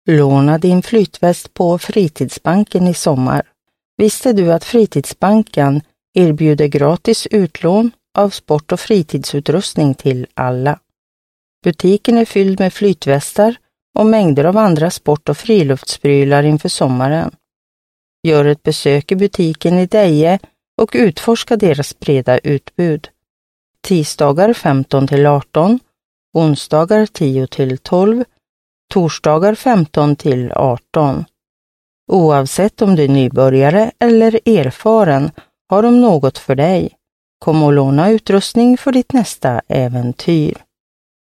Låna din flytväst på Fritidsbanken i sommar. Visste du att Fritidsbanken erbjuder gratis utlån av sport- och fritidsutrustning till alla? Butiken är fylld med flytvästar och mängder av andra sport- och friluftsprylar inför sommaren. Gör ett besök i butiken i Deje och utforska deras breda utbud. Tisdagar 15-18, onsdagar 10-12, torsdagar 15-18. Oavsett om du är nybörjare eller erfaren har de något för dig. Kom och låna utrustning för ditt nästa äventyr.